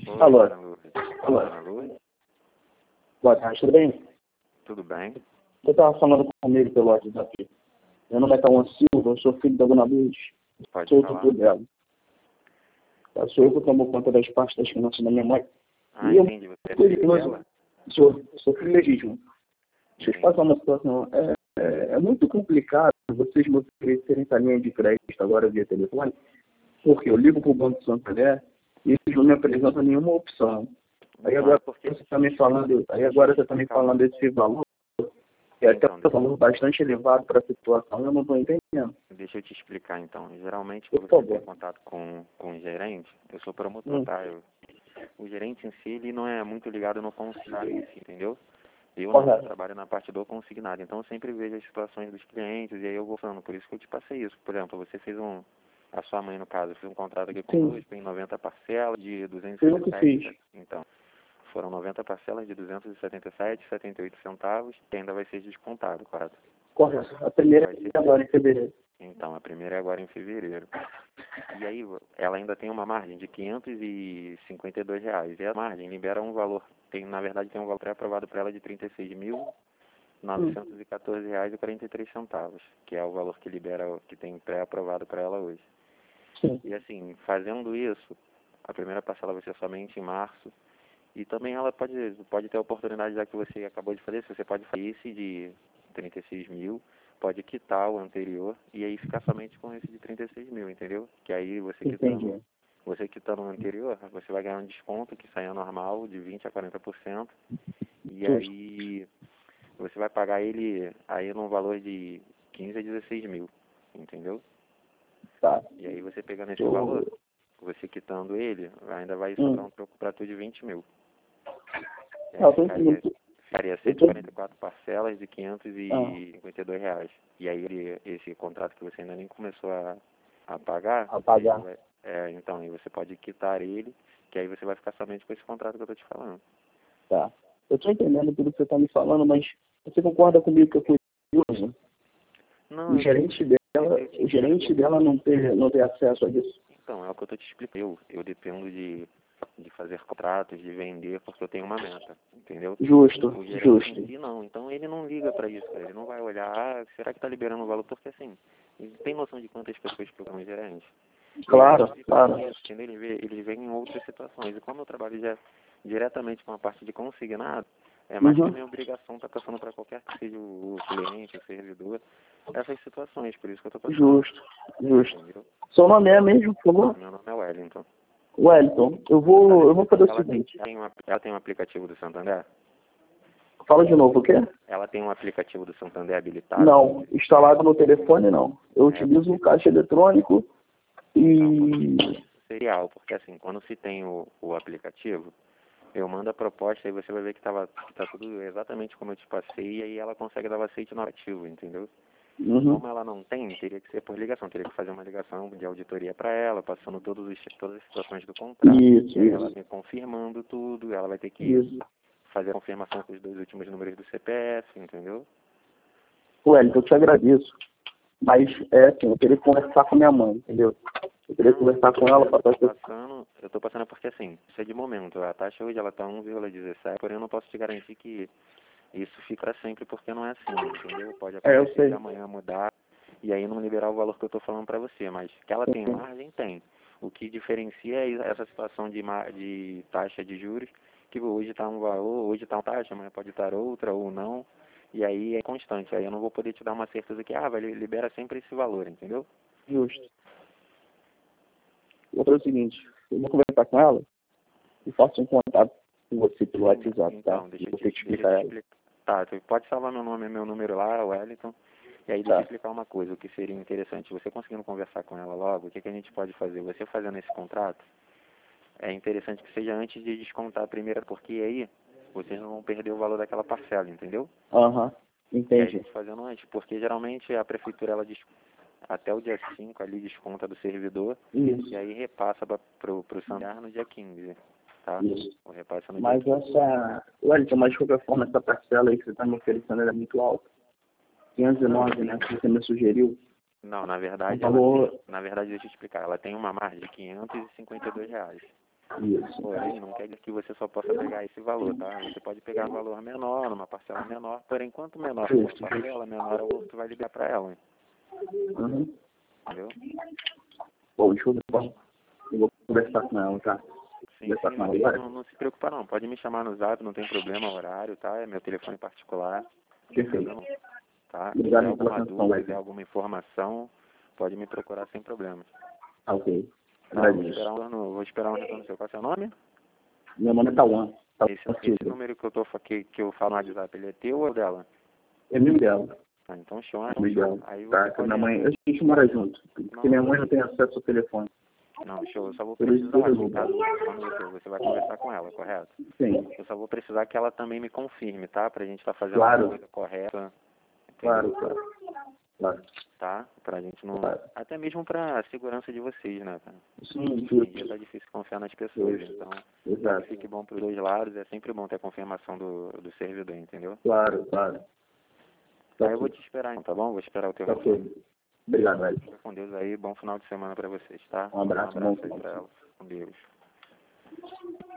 Oi, Alô? Dona Lourdes. Alô? Dona Lourdes, Boa tarde, tudo bem? tudo bem? Você estava falando comigo pelo WhatsApp. Meu nome é Cauã Silva, eu sou filho da Dona Lourdes. Pode Sou o falar. tutor dela. Sou eu que tomo conta das partes das finanças da minha mãe. Ah, E eu entendi. Você é filho dela? sou filho legítimo. Deixa eu te Entendi. passar uma situação. É muito complicado vocês me oferecerem essa linha de crédito agora via telefone, porque eu ligo para o Banco Santander e eles não me apresentam nenhuma opção. Aí Não, agora é porque... você está me falando desse valor, que é até Então, um valor bastante elevado para a situação, eu não estou entendendo. deixa eu te explicar, então. Geralmente, Por quando você tem favor. contato com o gerente, eu sou promotor, tá? O gerente em si, ele não é muito ligado no consignado em si, entendeu? Eu não, eu Correto. trabalho na parte do consignado, então eu sempre vejo as situações dos clientes e aí eu vou falando, por isso que eu te passei isso. Por exemplo, você fez a sua mãe no caso, fez um contrato aqui Sim. conosco em 90 parcelas de Foi eu que fiz. 277, então, foram 90 parcelas de 277,78 centavos, que ainda vai ser descontado, correto? Correto. A primeira Vai ser, é agora em fevereiro. então, a primeira é agora em fevereiro. E aí, ela ainda tem uma margem de R$ 552. E a margem libera um valor, na verdade tem um valor pré-aprovado para ela de R$ 36.914,43, que é o valor que libera, que tem pré-aprovado para ela hoje. Sim. E assim, fazendo isso, a primeira parcela vai ser somente em março. E também ela pode ter a oportunidade, já que você acabou de fazer, se você pode fazer esse de 36 mil, pode quitar o anterior e aí ficar somente com esse de 36 mil, entendeu? Que aí Entendi. você quitando o anterior, você vai ganhar um desconto que sai normal de 20% a 40%. E Justo. aí você vai pagar ele aí num valor de 15 a 16 mil, entendeu? Tá. E aí você pegando esse valor, você quitando ele, ainda vai sobrar um troco para tu de 20 mil. E aí ficaria 144 parcelas de R$ 552. E aí esse contrato que você ainda nem começou a pagar, então aí você pode quitar ele, que aí você vai ficar somente com esse contrato que eu tô te falando. Tá. Eu estou entendendo tudo que você está me falando, mas você concorda comigo que eu fui curioso? Não, O gerente dela não ter acesso a isso? Então, é o que eu tô te explicando. Eu dependo de fazer contratos, de vender, porque eu tenho uma meta, entendeu? Justo, O gerente justo. em si não, então ele não liga para isso, cara. Ele não vai olhar, será que tá liberando o valor? Porque assim, ele tem noção de quantas pessoas procuram gerente. Claro, Ele claro. isso, entendeu? Ele vê em outras situações. E como eu trabalho já diretamente com a parte de consignado, é mais que a minha obrigação tá passando para qualquer que seja o cliente, o servidor, essas situações, por isso que eu tô passando. Justo. Entendeu? Seu nome é mesmo, por favor? Meu nome é Wellington. Wellington, eu vou fazer o seguinte. Ela tem um aplicativo do Santander? Fala de novo, o quê? Ela tem um aplicativo do Santander habilitado? Não, instalado no telefone não. Eu utilizo um caixa eletrônico e... Serial, porque assim, quando se tem o aplicativo, eu mando a proposta e você vai ver que tá tudo exatamente como eu te passei e aí ela consegue dar o aceite no ativo, entendeu? Como ela não tem, teria que ser por ligação, teria que fazer uma ligação de auditoria para ela, passando todas as situações do contrato, e aí ela vem confirmando tudo, ela vai ter que fazer a confirmação com os 2 últimos números do CPF, entendeu? Wellington, eu te agradeço, mas assim, eu queria conversar com minha mãe, entendeu? Eu queria conversar com ela para eu tô passando porque assim, isso é de momento, a taxa hoje ela tá 1,17, porém eu não posso te garantir que isso fica para sempre, porque não é assim, entendeu? Pode acontecer de amanhã mudar e aí não liberar o valor que eu tô falando para você, mas que ela tem margem, tem. O que diferencia é essa situação de taxa de juros, que hoje está um valor, hoje está uma taxa, amanhã pode estar outra ou não, e aí é constante, aí eu não vou poder te dar uma certeza que, vai libera sempre esse valor, entendeu? Justo. Vou fazer o seguinte, eu vou conversar com ela e faço um contato com você pelo WhatsApp, então, tá? Deixa eu te explicar ela. Tá, tu pode salvar meu número lá, Wellington, e aí deixa eu explicar uma coisa, o que seria interessante, você conseguindo conversar com ela logo, o que a gente pode fazer? Você fazendo esse contrato, é interessante que seja antes de descontar a primeira, porque aí vocês não vão perder o valor daquela parcela, entendeu? Entendi. E a gente fazendo antes, porque geralmente a prefeitura, ela até o dia 5 ali desconta do servidor, e aí repassa pro Santander no dia 15, tá? O repassa no dia 15. Wellington, mas de qualquer forma, essa parcela aí que você está me oferecendo é muito alta. 509, né, que você me sugeriu. Não, na verdade, deixa eu te explicar, ela tem uma margem de R$ 552. Isso. Porém, não quer dizer que você só possa pegar esse valor, tá? Você pode pegar um valor menor, numa parcela menor, porém, quanto menor for a parcela, menor é o valor que tu vai ligar para ela. Uhum. Entendeu? Bom, deixa eu ver. Eu vou conversar com ela, tá? Sim, não se preocupa não. Pode me chamar no zap, não tem problema, horário, tá? É meu telefone particular. Perfeito. Tá? Se Obrigado tiver pela alguma atenção, dúvida, quiser alguma informação, pode me procurar sem problema. Ah, ok. Tá? Vou esperar um retorno seu. Qual é o seu nome? Meu nome é Tauan. Esse número que eu falo no WhatsApp, ele é teu ou é dela? É meu dela. Ah, então show. Aí você tá, pode... minha mãe, a gente mora junto. Porque minha mãe não tem acesso ao telefone. Não, show. Eu só vou precisar, caso você vai conversar com ela, correto? Sim. Eu só vou precisar que ela também me confirme, tá? Pra gente estar fazendo Claro. a coisa correta. Claro. Tá? Pra gente não... Claro. Até mesmo pra segurança de vocês, né, cara? Sim, Hoje em dia tá difícil confiar nas pessoas, então... Exato. Que fique bom pros dois lados, é sempre bom ter a confirmação do servidor, entendeu? Claro. Aí eu vou te esperar, então, tá bom? Vou esperar o teu retorno. Obrigado, velho. Fica com Deus aí, bom final de semana pra vocês, tá? Um abraço aí pra ela. Com Deus.